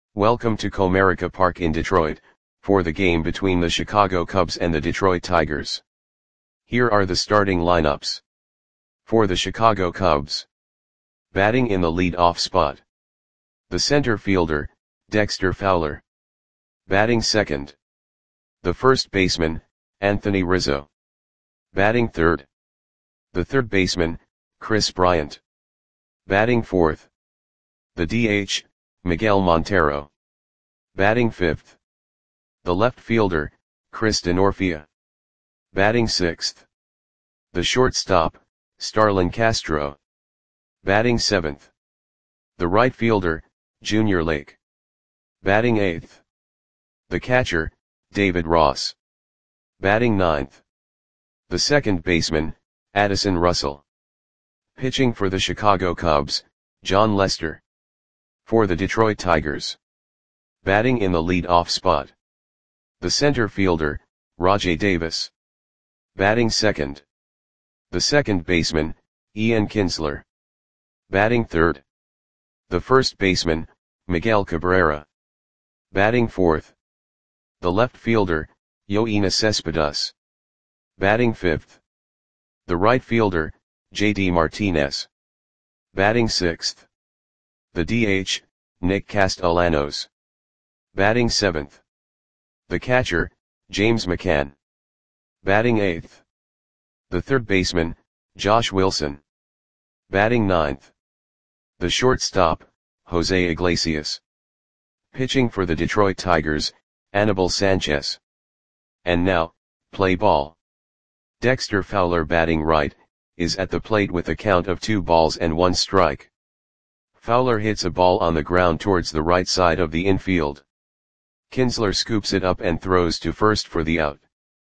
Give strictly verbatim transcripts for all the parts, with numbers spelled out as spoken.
Welcome to Comerica Park in Detroit, for the game between the Chicago Cubs and the Detroit Tigers. Here are the starting lineups. For the Chicago Cubs. Batting in the lead-off spot. The center fielder, Dexter Fowler. Batting second. The first baseman, Anthony Rizzo. Batting third. The third baseman, Kris Bryant. Batting fourth. The D H, Miguel Montero. Batting fifth. The left fielder, Chris Denorfia. Batting sixth. The shortstop, Starlin Castro. Batting seventh. The right fielder, Junior Lake. Batting eighth. The catcher, David Ross. Batting ninth. The second baseman, Addison Russell. Pitching for the Chicago Cubs, Jon Lester. For the Detroit Tigers. Batting in the lead-off spot. The center fielder, Rajai Davis. Batting second. The second baseman, Ian Kinsler. Batting third. The first baseman, Miguel Cabrera. Batting fourth. The left fielder, Yoenis Cespedes. Batting fifth. The right fielder, J D Martinez. Batting sixth. The D H, Nick Castellanos. Batting seventh. The catcher, James McCann. Batting eighth. The third baseman, Josh Wilson. Batting ninth. The shortstop, Jose Iglesias. Pitching for the Detroit Tigers, Anibal Sanchez. And now, play ball. Dexter Fowler batting right, is at the plate with a count of two balls and one strike. Fowler hits a ball on the ground towards the right side of the infield. Kinsler scoops it up and throws to first for the out.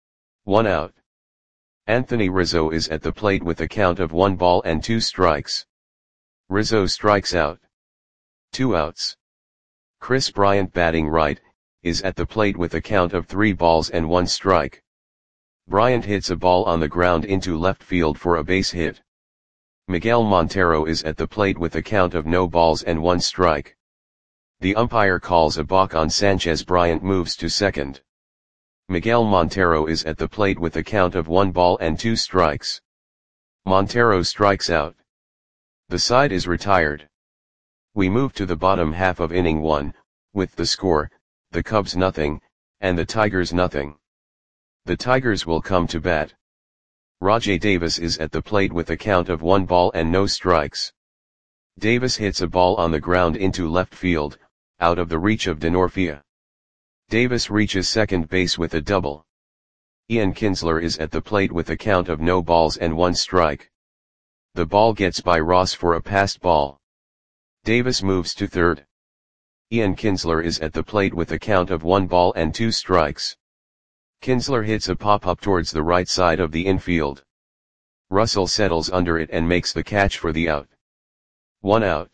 One out. Anthony Rizzo is at the plate with a count of one ball and two strikes. Rizzo strikes out. Two outs. Kris Bryant batting right, is at the plate with a count of three balls and one strike. Bryant hits a ball on the ground into left field for a base hit. Miguel Montero is at the plate with a count of no balls and one strike. The umpire calls a balk on Sanchez. Bryant moves to second. Miguel Montero is at the plate with a count of one ball and two strikes. Montero strikes out. The side is retired. We move to the bottom half of inning one, with the score, the Cubs nothing, and the Tigers nothing. The Tigers will come to bat. Rajai Davis is at the plate with a count of one ball and no strikes. Davis hits a ball on the ground into left field, out of the reach of Denorfia. Davis reaches second base with a double. Ian Kinsler is at the plate with a count of no balls and one strike. The ball gets by Ross for a passed ball. Davis moves to third. Ian Kinsler is at the plate with a count of one ball and two strikes. Kinsler hits a pop-up towards the right side of the infield. Russell settles under it and makes the catch for the out. One out.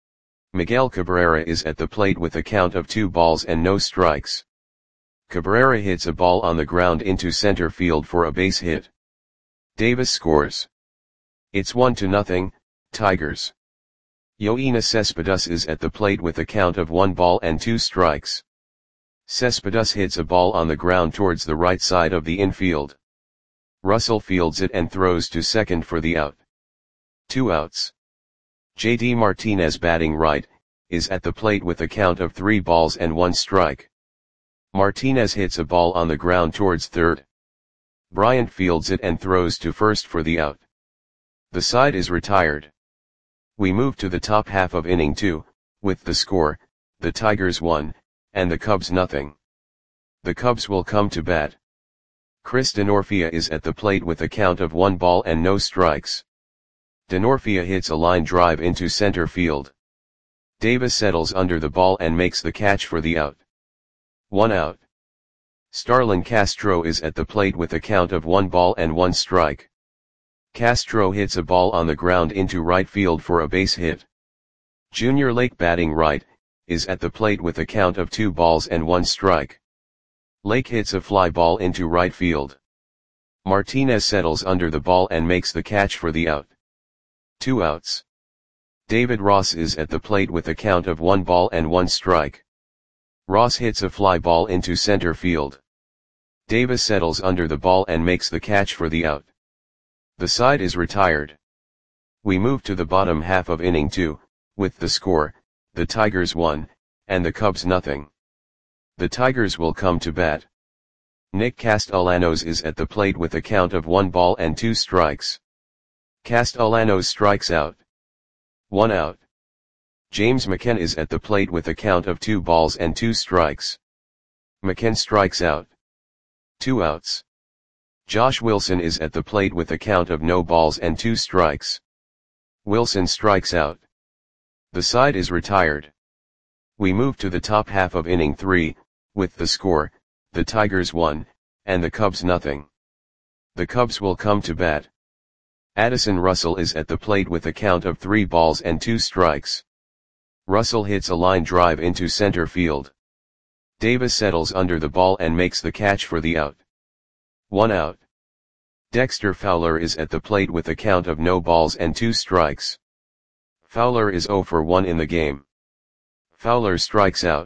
Miguel Cabrera is at the plate with a count of two balls and no strikes. Cabrera hits a ball on the ground into center field for a base hit. Davis scores. It's one to nothing, Tigers. Yoenis Cespedes is at the plate with a count of one ball and two strikes. Cespedes hits a ball on the ground towards the right side of the infield. Russell fields it and throws to second for the out. Two outs. J D Martinez batting right, is at the plate with a count of three balls and one strike. Martinez hits a ball on the ground towards third. Bryant fields it and throws to first for the out. The side is retired. We move to the top half of inning two, with the score, the Tigers one, and the Cubs nothing. The Cubs will come to bat. Chris Denorfia is at the plate with a count of one ball and no strikes. Denorfia hits a line drive into center field. Davis settles under the ball and makes the catch for the out. One out. Starlin Castro is at the plate with a count of one ball and one strike. Castro hits a ball on the ground into right field for a base hit. Junior Lake batting right, is at the plate with a count of two balls and one strike. Lake hits a fly ball into right field. Martinez settles under the ball and makes the catch for the out. Two outs. David Ross is at the plate with a count of one ball and one strike. Ross hits a fly ball into center field. Davis settles under the ball and makes the catch for the out. The side is retired. We move to the bottom half of inning two, with the score, the Tigers one, and the Cubs nothing. The Tigers will come to bat. Nick Castellanos is at the plate with a count of one ball and two strikes. Castellanos strikes out. One out. James McCann is at the plate with a count of two balls and two strikes. McCann strikes out. Two outs. Josh Wilson is at the plate with a count of no balls and two strikes. Wilson strikes out. The side is retired. We move to the top half of inning three, with the score, the Tigers one, and the Cubs nothing. The Cubs will come to bat. Addison Russell is at the plate with a count of three balls and two strikes. Russell hits a line drive into center field. Davis settles under the ball and makes the catch for the out. One out. Dexter Fowler is at the plate with a count of no balls and two strikes. Fowler is oh for one in the game. Fowler strikes out.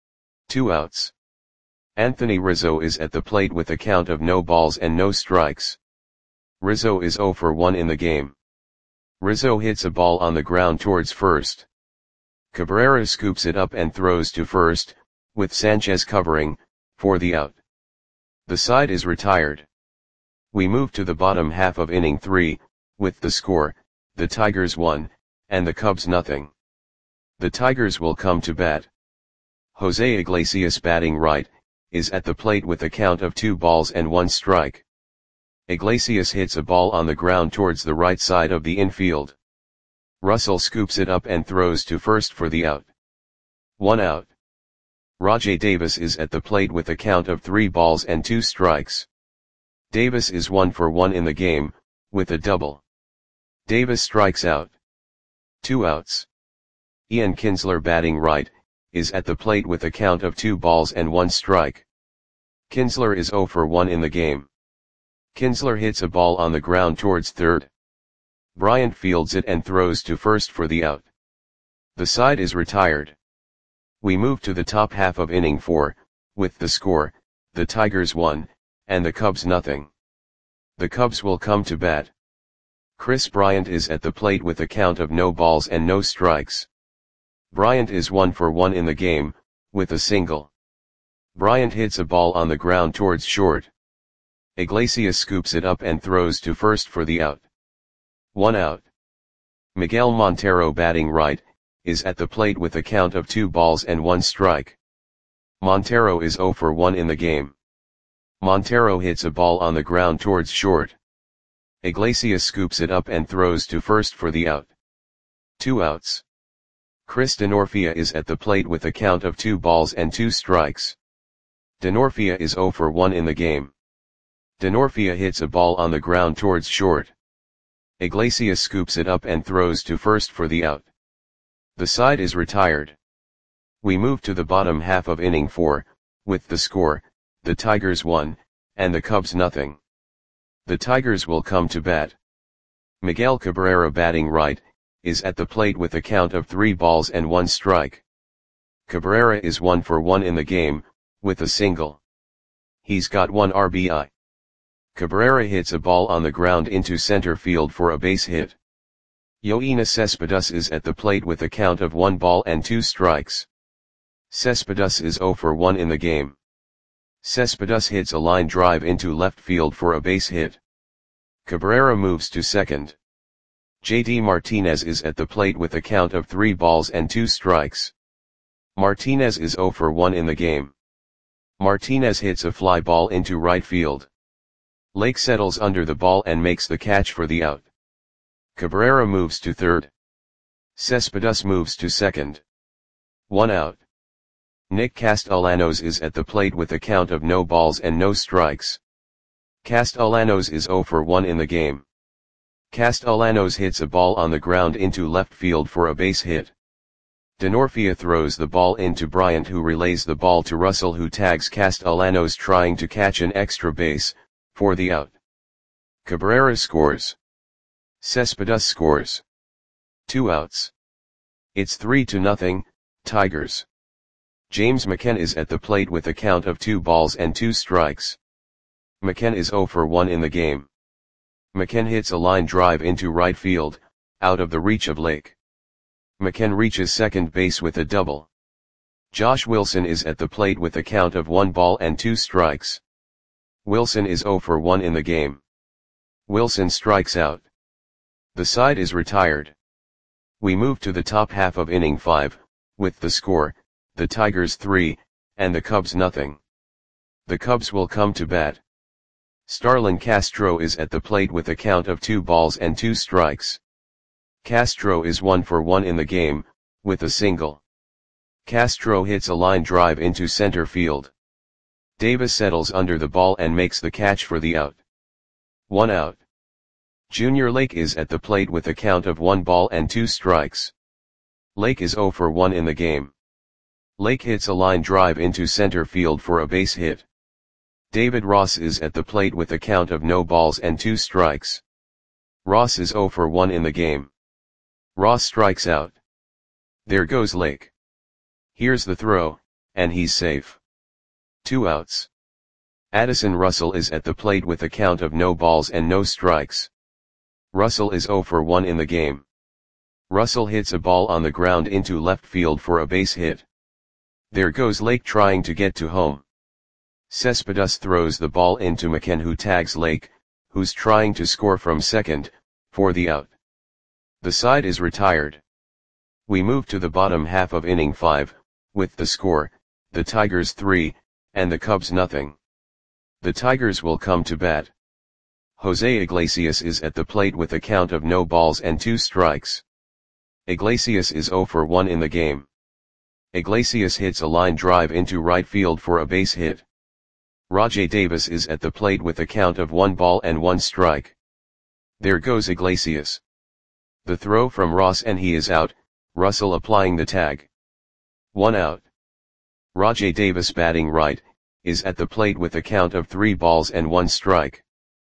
Two outs. Anthony Rizzo is at the plate with a count of no balls and no strikes. Rizzo is oh for one in the game. Rizzo hits a ball on the ground towards first. Cabrera scoops it up and throws to first, with Sanchez covering, for the out. The side is retired. We move to the bottom half of inning three, with the score, the Tigers one, and the Cubs nothing. The Tigers will come to bat. Jose Iglesias, batting right, is at the plate with a count of two balls and one strike. Iglesias hits a ball on the ground towards the right side of the infield. Russell scoops it up and throws to first for the out. One out. Rajai Davis is at the plate with a count of three balls and two strikes. Davis is one for one in the game, with a double. Davis strikes out. Two outs. Ian Kinsler, batting right, is at the plate with a count of two balls and one strike. Kinsler is oh for one in the game. Kinsler hits a ball on the ground towards third. Bryant fields it and throws to first for the out. The side is retired. We move to the top half of inning four, with the score, the Tigers one, and the Cubs nothing. The Cubs will come to bat. Chris Bryant is at the plate with a count of no balls and no strikes. Bryant is one for one in the game, with a single. Bryant hits a ball on the ground towards short. Iglesias scoops it up and throws to first for the out. One out. Miguel Montero, batting right, is at the plate with a count of two balls and one strike. Montero is oh for one in the game. Montero hits a ball on the ground towards short. Iglesias scoops it up and throws to first for the out. Two outs. Chris Denorfia is at the plate with a count of two balls and two strikes. Denorfia is oh for one in the game. Denorfia hits a ball on the ground towards short. Iglesias scoops it up and throws to first for the out. The side is retired. We move to the bottom half of inning four, with the score, the Tigers one, and the Cubs nothing. The Tigers will come to bat. Miguel Cabrera, batting right, is at the plate with a count of three balls and one strike. Cabrera is one for one in the game, with a single. He's got one R B I. Cabrera hits a ball on the ground into center field for a base hit. Yoenis Cespedes is at the plate with a count of one ball and two strikes. Cespedes is oh for one in the game. Cespedes hits a line drive into left field for a base hit. Cabrera moves to second. J D Martinez is at the plate with a count of three balls and two strikes. Martinez is oh for one in the game. Martinez hits a fly ball into right field. Lake settles under the ball and makes the catch for the out. Cabrera moves to third. Cespedes moves to second. One out. Nick Castellanos is at the plate with a count of no balls and no strikes. Castellanos is oh for one in the game. Castellanos hits a ball on the ground into left field for a base hit. Denorfia throws the ball into Bryant, who relays the ball to Russell, who tags Castellanos trying to catch an extra base, for the out. Cabrera scores. Cespedes scores. Two outs. It's three to nothing, Tigers. James McKen is at the plate with a count of two balls and two strikes. McKen is zero for one in the game. McKen hits a line drive into right field, out of the reach of Lake. McKen reaches second base with a double. Josh Wilson is at the plate with a count of one ball and two strikes. Wilson is zero for one in the game. Wilson strikes out. The side is retired. We move to the top half of inning five, with the score, the Tigers three, and the Cubs nothing. The Cubs will come to bat. Starlin Castro is at the plate with a count of two balls and two strikes. Castro is one for one in the game, with a single. Castro hits a line drive into center field. Davis settles under the ball and makes the catch for the out. One out. Junior Lake is at the plate with a count of one ball and two strikes. Lake is zero for one in the game. Lake hits a line drive into center field for a base hit. David Ross is at the plate with a count of no balls and two strikes. Ross is zero for one in the game. Ross strikes out. There goes Lake. Here's the throw, and he's safe. Two outs. Addison Russell is at the plate with a count of no balls and no strikes. Russell is zero for one in the game. Russell hits a ball on the ground into left field for a base hit. There goes Lake trying to get to home. Cespedes throws the ball into McKen, who tags Lake, who's trying to score from second, for the out. The side is retired. We move to the bottom half of inning five, with the score, the Tigers three, and the Cubs nothing. The Tigers will come to bat. Jose Iglesias is at the plate with a count of no balls and two strikes. Iglesias is zero for one in the game. Iglesias hits a line drive into right field for a base hit. Rajay Davis is at the plate with a count of one ball and one strike. There goes Iglesias. The throw from Ross and he is out, Russell applying the tag. One out. Rajay Davis, batting right, is at the plate with a count of three balls and one strike.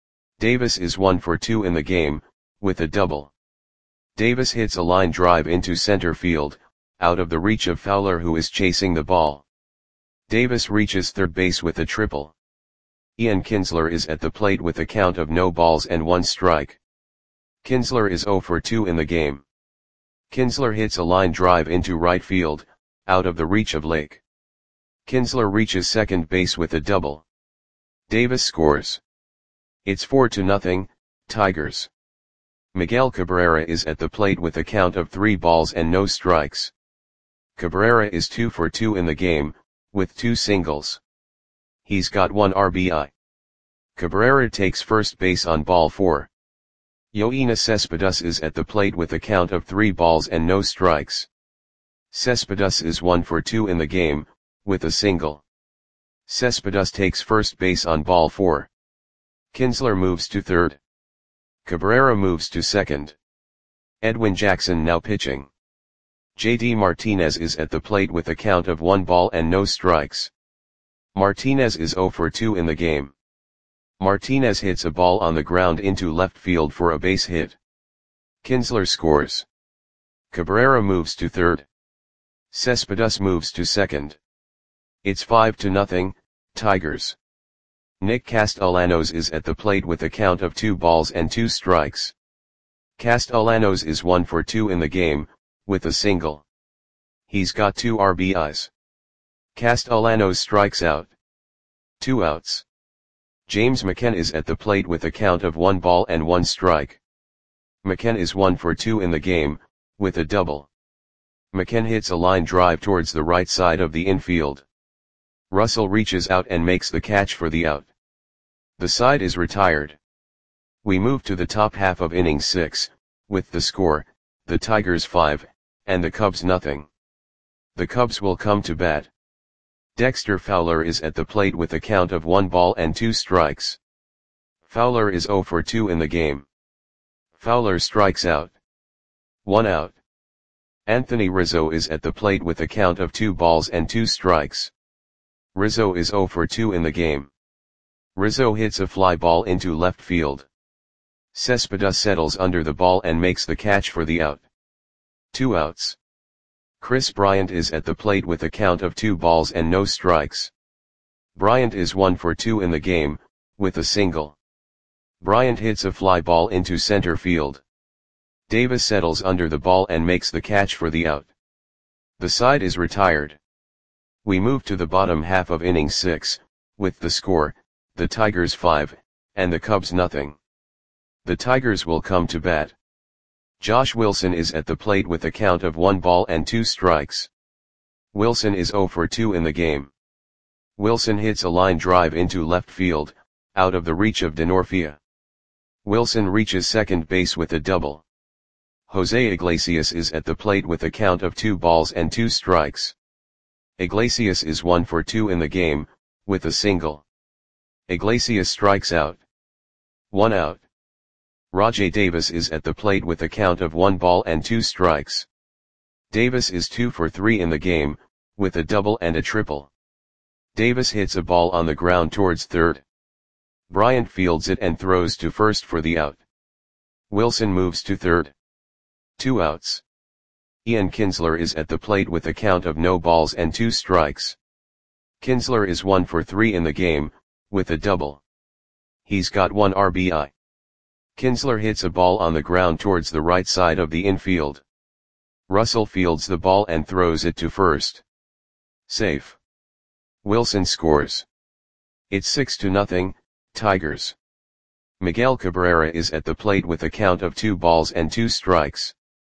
Davis is one for two in the game, with a double. Davis hits a line drive into center field, out of the reach of Fowler, who is chasing the ball. Davis reaches third base with a triple. Ian Kinsler is at the plate with a count of no balls and one strike. Kinsler is zero for two in the game. Kinsler hits a line drive into right field, out of the reach of Lake. Kinsler reaches second base with a double. Davis scores. It's four to nothing, Tigers. Miguel Cabrera is at the plate with a count of three balls and no strikes. Cabrera is two for two in the game, with two singles. He's got one R B I. Cabrera takes first base on ball four. Yoenis Cespedes is at the plate with a count of three balls and no strikes. Cespedes is one for two in the game, with a single. Cespedes takes first base on ball four. Kinsler moves to third. Cabrera moves to second. Edwin Jackson now pitching. J D Martinez is at the plate with a count of one ball and no strikes. Martinez is zero for two in the game. Martinez hits a ball on the ground into left field for a base hit. Kinsler scores. Cabrera moves to third. Cespedes moves to second. It's five to nothing, Tigers. Nick Castellanos is at the plate with a count of two balls and two strikes. Castellanos is one for two in the game, with a single. He's got two R B Is. Castellanos strikes out. Two outs. James McKen is at the plate with a count of one ball and one strike. McKen is one for two in the game, with a double. McKen hits a line drive towards the right side of the infield. Russell reaches out and makes the catch for the out. The side is retired. We move to the top half of inning six, with the score, the Tigers five, and the Cubs nothing. The Cubs will come to bat. Dexter Fowler is at the plate with a count of one ball and two strikes. Fowler is zero for two in the game. Fowler strikes out. One out. Anthony Rizzo is at the plate with a count of two balls and two strikes. Rizzo is zero for two in the game. Rizzo hits a fly ball into left field. Cespedes settles under the ball and makes the catch for the out. Two outs. Kris Bryant is at the plate with a count of two balls and no strikes. Bryant is one for two in the game, with a single. Bryant hits a fly ball into center field. Davis settles under the ball and makes the catch for the out. The side is retired. We move to the bottom half of inning six, with the score, the Tigers five, and the Cubs nothing. The Tigers will come to bat. Josh Wilson is at the plate with a count of one ball and two strikes. Wilson is zero for two in the game. Wilson hits a line drive into left field, out of the reach of Denorfia. Wilson reaches second base with a double. Jose Iglesias is at the plate with a count of two balls and two strikes. Iglesias is one for two in the game, with a single. Iglesias strikes out. One out. Rajai Davis is at the plate with a count of one ball and two strikes. Davis is two for three in the game, with a double and a triple. Davis hits a ball on the ground towards third. Bryant fields it and throws to first for the out. Wilson moves to third. Two outs. Ian Kinsler is at the plate with a count of no balls and two strikes. Kinsler is one for three in the game, with a double. He's got one R B I. Kinsler hits a ball on the ground towards the right side of the infield. Russell fields the ball and throws it to first. Safe. Wilson scores. It's six to nothing, Tigers. Miguel Cabrera is at the plate with a count of two balls and two strikes.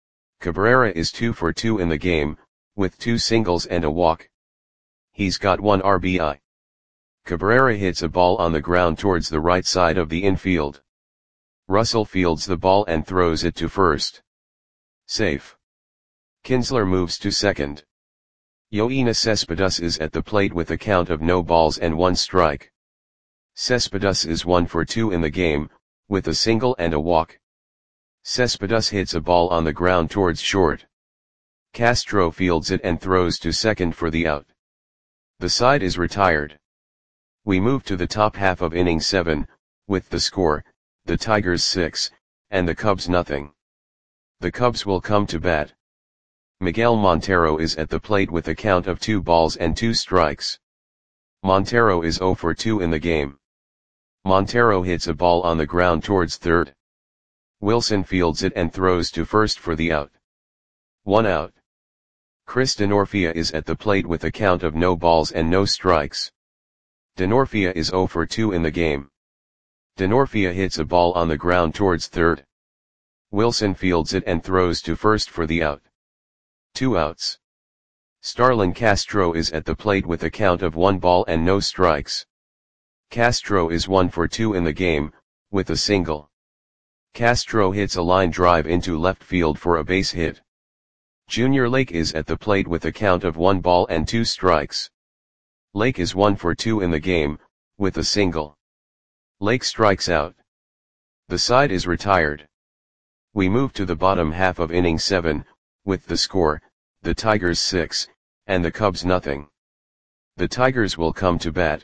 Cabrera is two for two in the game, with two singles and a walk. He's got one R B I. Cabrera hits a ball on the ground towards the right side of the infield. Russell fields the ball and throws it to first. Safe. Kinsler moves to second. Yoenis Cespedes is at the plate with a count of no balls and one strike. Cespedes is one for two in the game, with a single and a walk. Cespedes hits a ball on the ground towards short. Castro fields it and throws to second for the out. The side is retired. We move to the top half of inning seven, with the score, the Tigers six, and the Cubs nothing. The Cubs will come to bat. Miguel Montero is at the plate with a count of two balls and two strikes. Montero is zero for two in the game. Montero hits a ball on the ground towards third. Wilson fields it and throws to first for the out. One out. Chris Denorfia is at the plate with a count of no balls and no strikes. Denorfia is zero for two in the game. Denorfia hits a ball on the ground towards third. Wilson fields it and throws to first for the out. Two outs. Starlin Castro is at the plate with a count of one ball and no strikes. Castro is one for two in the game, with a single. Castro hits a line drive into left field for a base hit. Junior Lake is at the plate with a count of one ball and two strikes. Lake is one for two in the game, with a single. Lake strikes out. The side is retired. We move to the bottom half of inning seven, with the score, the Tigers six, and the Cubs nothing. The Tigers will come to bat.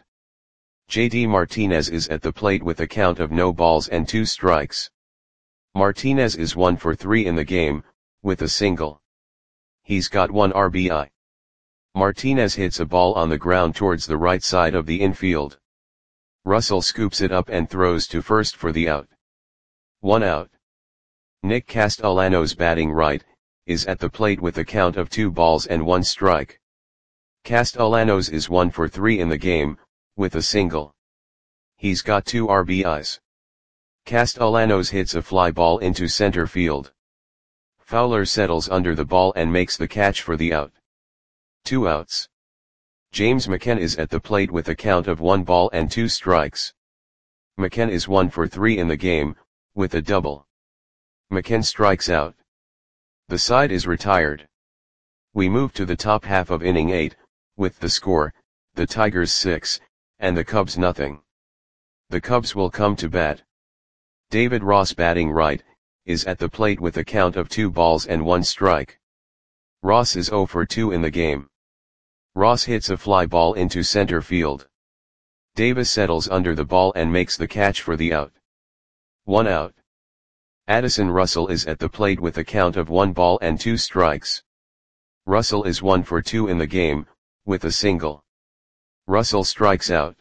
J D Martinez is at the plate with a count of no balls and two strikes. Martinez is one for three in the game, with a single. He's got one R B I. Martinez hits a ball on the ground towards the right side of the infield. Russell scoops it up and throws to first for the out. One out. Nick Castellanos, batting right, is at the plate with a count of two balls and one strike. Castellanos is one for three in the game, with a single. He's got two R B Is. Castellanos hits a fly ball into center field. Fowler settles under the ball and makes the catch for the out. Two outs. James McCann is at the plate with a count of one ball and two strikes. McCann is one for three in the game, with a double. McCann strikes out. The side is retired. We move to the top half of inning eight, with the score, the Tigers six, and the Cubs nothing. The Cubs will come to bat. David Ross, batting right, is at the plate with a count of two balls and one strike. Ross is zero for two in the game. Ross hits a fly ball into center field. Davis settles under the ball and makes the catch for the out. One out. Addison Russell is at the plate with a count of one ball and two strikes. Russell is one for two in the game, with a single. Russell strikes out.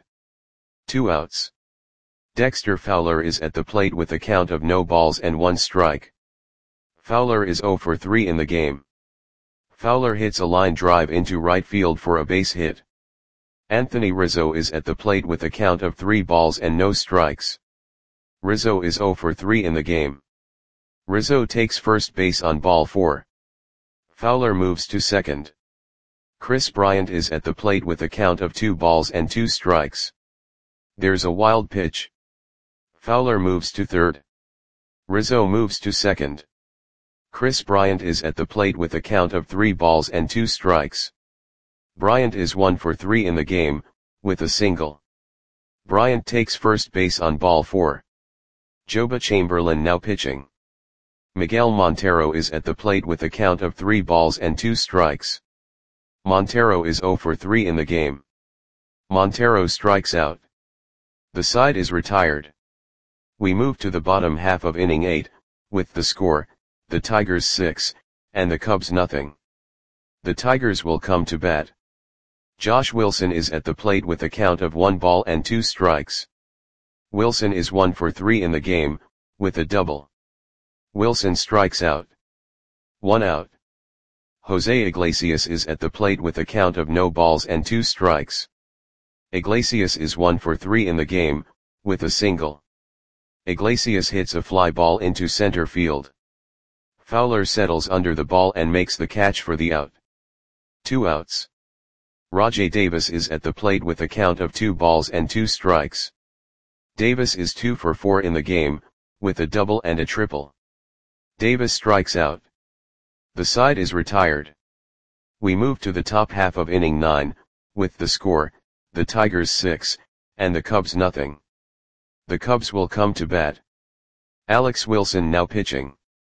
Two outs. Dexter Fowler is at the plate with a count of no balls and one strike. Fowler is zero for three in the game. Fowler hits a line drive into right field for a base hit. Anthony Rizzo is at the plate with a count of three balls and no strikes. Rizzo is zero for three in the game. Rizzo takes first base on ball four. Fowler moves to second. Chris Bryant is at the plate with a count of two balls and two strikes. There's a wild pitch. Fowler moves to third. Rizzo moves to second. Chris Bryant is at the plate with a count of three balls and two strikes. Bryant is one for three in the game, with a single. Bryant takes first base on ball four. Joba Chamberlain now pitching. Miguel Montero is at the plate with a count of three balls and two strikes. Montero is zero for three in the game. Montero strikes out. The side is retired. We move to the bottom half of inning eight, with the score, the Tigers six, and the Cubs nothing. The Tigers will come to bat. Josh Wilson is at the plate with a count of one ball and two strikes. Wilson is one for three in the game, with a double. Wilson strikes out. One out. Jose Iglesias is at the plate with a count of no balls and two strikes. Iglesias is one for three in the game, with a single. Iglesias hits a fly ball into center field. Fowler settles under the ball and makes the catch for the out. Two outs. Rajai Davis is at the plate with a count of two balls and two strikes. Davis is two for four in the game, with a double and a triple. Davis strikes out. The side is retired. We move to the top half of inning nine, with the score, the Tigers six, and the Cubs nothing. The Cubs will come to bat. Alex Wilson now pitching.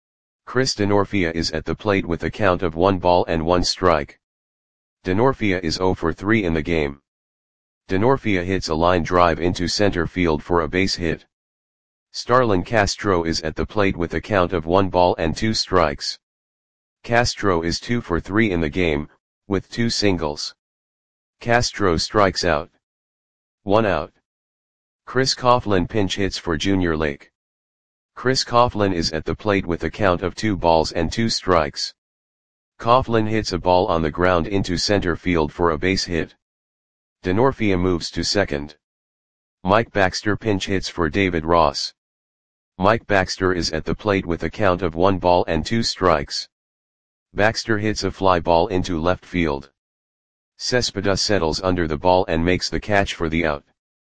Chris Denorfia is at the plate with a count of one ball and one strike. Denorfia is zero for three in the game. Denorfia hits a line drive into center field for a base hit. Starlin Castro is at the plate with a count of one ball and two strikes. Castro is two for three in the game, with two singles. Castro strikes out. One out. Chris Coughlin pinch hits for Junior Lake. Chris Coughlin is at the plate with a count of two balls and two strikes. Coughlin hits a ball on the ground into center field for a base hit. Denorfia moves to second. Mike Baxter pinch hits for David Ross. Mike Baxter is at the plate with a count of one ball and two strikes. Baxter hits a fly ball into left field. Cespedes settles under the ball and makes the catch for the out.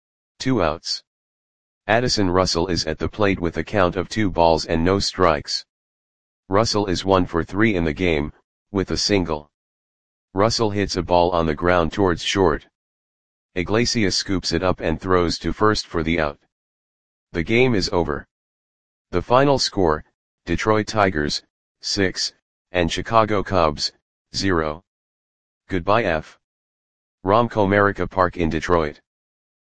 Two outs. Addison Russell is at the plate with a count of two balls and no strikes. Russell is one for three in the game, with a single. Russell hits a ball on the ground towards short. Iglesias scoops it up and throws to first for the out. The game is over. The final score, Detroit Tigers, six, and Chicago Cubs, zero. Goodbye F. Rom Comerica Park in Detroit.